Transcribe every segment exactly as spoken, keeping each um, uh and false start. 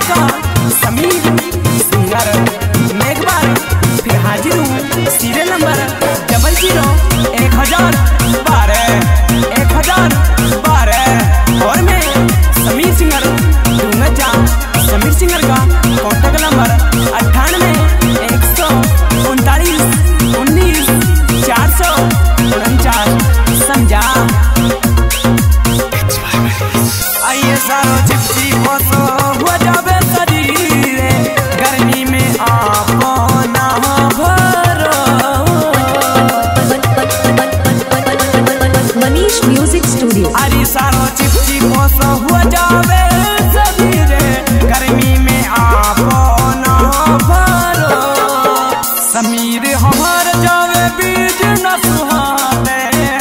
का समीर सिंगर मैं एक बार फिर हाजिर हूँ। सीरियल नंबर डबल जीरो एक हजार बारह एक हजार बारह और मैं समीर सिंगर दूंगा जा समीर सिंगर का कॉन्टेक्ट नंबर अट्ठानवे एक सौ उनतालीस उन्नीस चार सौ उनचास समझा। आइए सारो चिपची पोसो हो जावे शरीर गर्मी में आपो ना भरो। Manish music studio. अरे सारो चिपची पोसो हो जावे शरीर गर्मी में आपो ना भरो। समीर हमार जावे बीज न सुहावे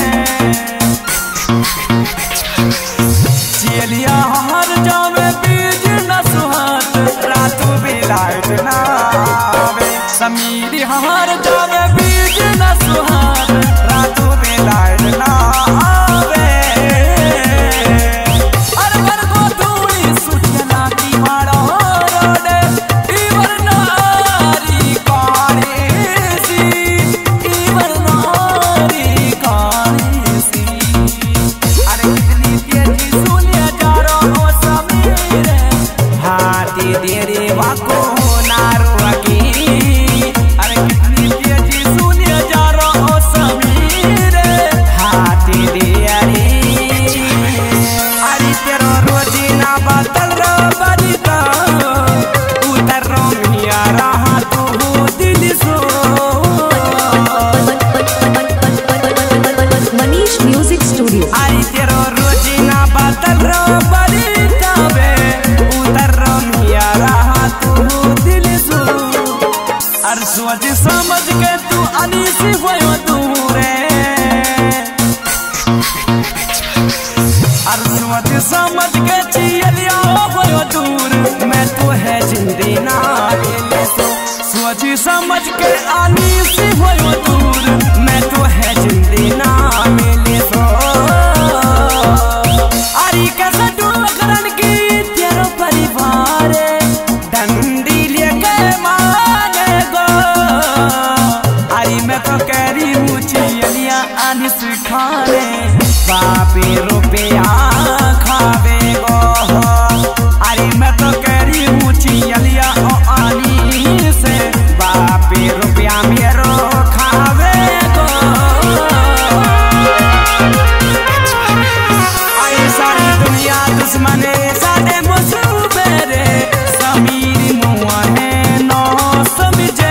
चलिया हर जावे बीज न सुहात रातों भी लाइट ना आवे। समीर हर जावे बीज न सुहात रातों भी लाइट ना आवे। अरे बर को धूली सुचना की मारो रोडे इवर नारी काली सी इवर नारी काली सी। अरे कितनी तेजी सुनिया हाथी तेरे वाको नारो की। अरे कितनी तेजी सुनिया जा रहा समीर हाथी तेरे। अरे तेरो रोजी ना बदल रो बदता उतर रो मिया रहा तू दिल सो। Manish music studio. अरे तेरो रोजी ना बदल रो बदता बे उतर रो मिया रहा तू दिल सो। अर सोच समझ के तू अनीसी होयो दूरे अर सोच समझ के चियलिया होयो दूर मैं तो है जिंदगी ना ले सो। सोच समझ के अनीसी होयो दूर मैं तो है जिंदगी ना मिले सो। अरे कैसे डूबकरन की तेरो परिवार डंडी लेके माने गो। अरे मैं तो कह रही हूँ चियलिया अनिस खाने बापे रुपया खावे गो। अरे मैं तो कह रही हूँ चियलिया ओ आनी से बापे रुपया मेरो खावे गो। आई सारी दुनिया दुश्मने सादे मुसूबे रे समीर मुआ है नो समझे।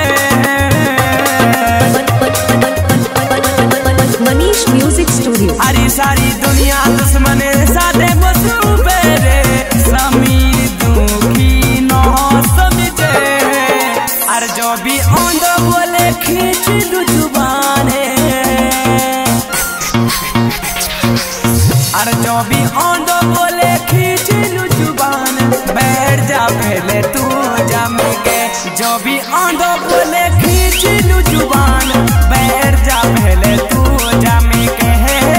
Manish music studio. अरे सारी दुनिया दुश्मने सादे मुसूबे रे समीर दुखी नो समझे। अरे जो भी औंधो बोले खींच लू जुबाने अरे जो भी औंधो बोले खींच लू जुबान बैठ जा पहले तू जम के। जो भी औंधो बोले खींच लू जुबान बैठ जा पहले तू जम के।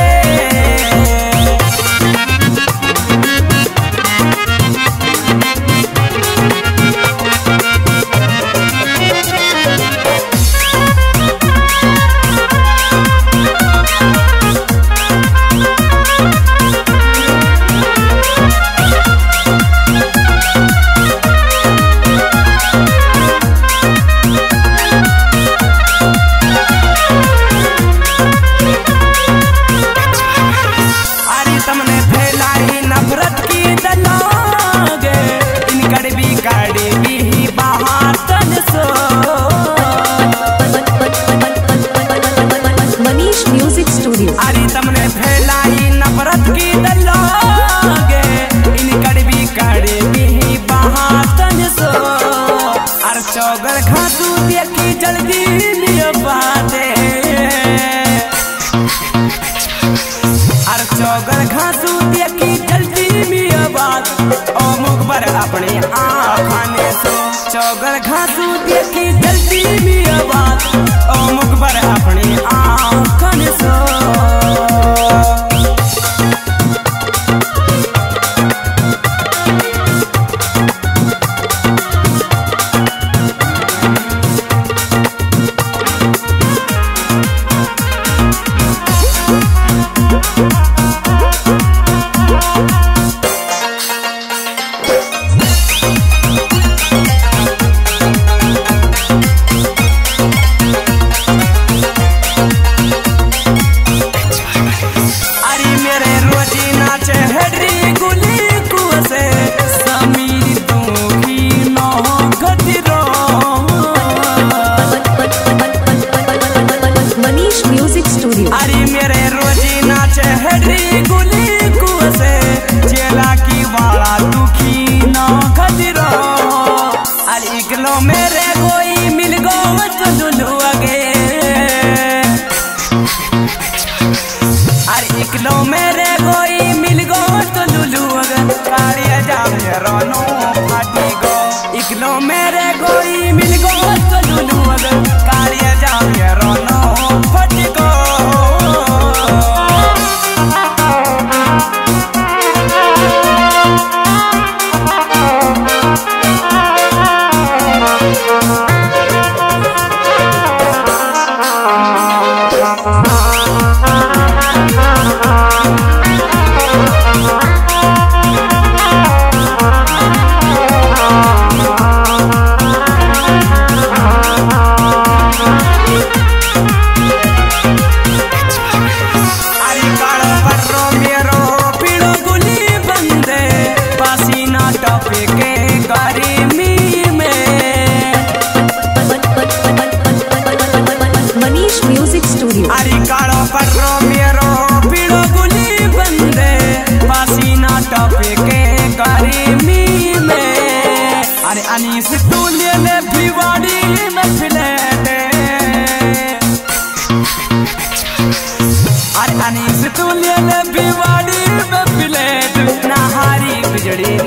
अरे तमने फैलाई नफरत की दलागे इन कड़वी कड़वी बहातन सो। अर चौगर घासू देखी जल्दी लियो बाते अर चौगर घासू देखी जल्दी लियो बात ओ मुखबर अपने आखाने सो। चौगर घासू देखी जल्दी लियो बात ओ मुखबर अपने आखाने सो। भिवाड़ी में प्लेट नहारी बिजड़ी